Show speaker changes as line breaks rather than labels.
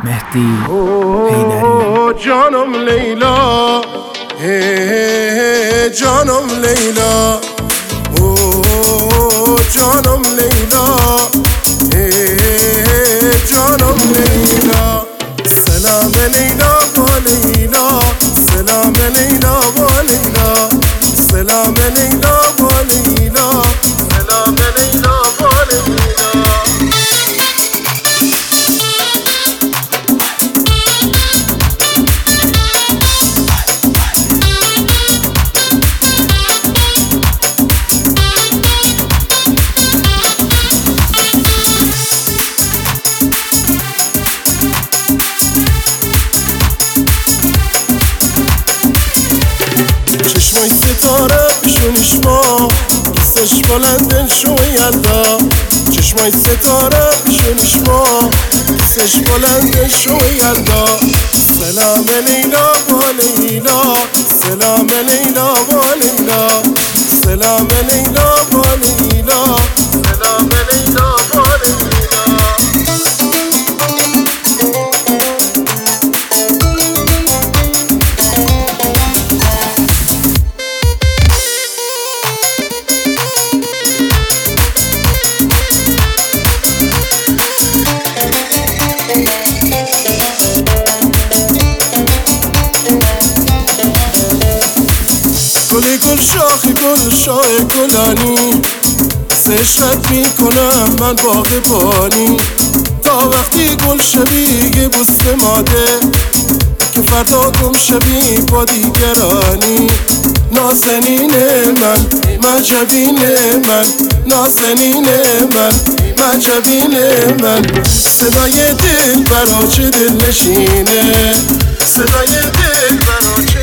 مهدی حیدری.
جانم لیلا، جانم لیلا، جانم لیلا، جانم لیلا. سلام لیلا با لیلا، سلام لیلا با لیلا، سلام لیلا با لیلا، سلام لیلا با لیلا. چشمای ستاره پیشونیش ما کسش بلندن شو یلدا. چشمای ستاره پیشونیش ما کسش بلندن شو یلدا. سلام لیلا با لیلا، سلام لیلا با لیلا، سلام لیلا با لیلا، سلام لیلا با لیلا. گل شاخ گل شاه گلانی عشقت میکنم من باغبانی. تا وقتی گل شبیه بوست ماده که فردا گم شبی با دیگرانی. نازنین من مجبین من، نازنین من مجبین من. صدای دل برا چه دل نشینه، صدای دل برا چه